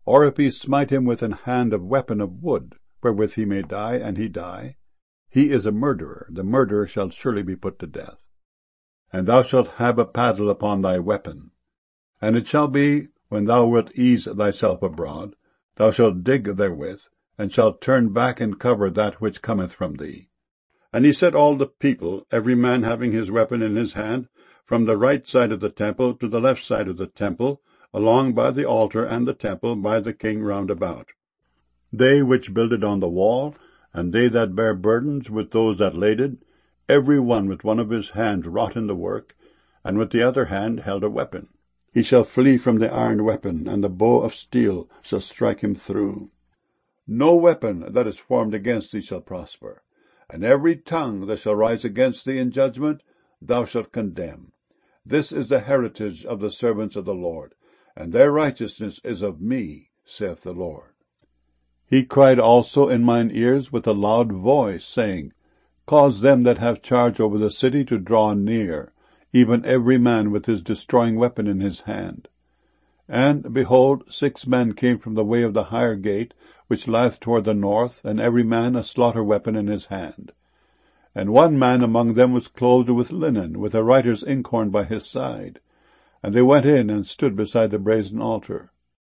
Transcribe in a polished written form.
or if he smite him with an hand of weapon of wood, wherewith he may die, and he die, he is a murderer, the murderer shall surely be put to death. And thou shalt have a paddle upon thy weapon. And it shall be, when thou wilt ease thyself abroad, thou shalt dig therewith, and shalt turn back and cover that which cometh from thee. And he set all the people, every man having his weapon in his hand, from the right side of the temple to the left side of the temple, along by the altar and the temple, by the king round about. They which builded on the wall, and they that bare burdens with those that laded, every one with one of his hands wrought in the work, and with the other hand held a weapon. He shall flee from the iron weapon, and the bow of steel shall strike him through. No weapon that is formed against thee shall prosper, and every tongue that shall rise against thee in judgment thou shalt condemn. This is the heritage of the servants of the Lord, and their righteousness is of me, saith the Lord. He cried also in mine ears with a loud voice, saying, Cause them that have charge over the city to draw near, even every man with his destroying weapon in his hand. And, behold, 6 men came from the way of the higher gate, which lieth toward the north, and every man a slaughter weapon in his hand. And one man among them was clothed with linen, with a writer's inkhorn by his side. And they went in and stood beside the brazen altar.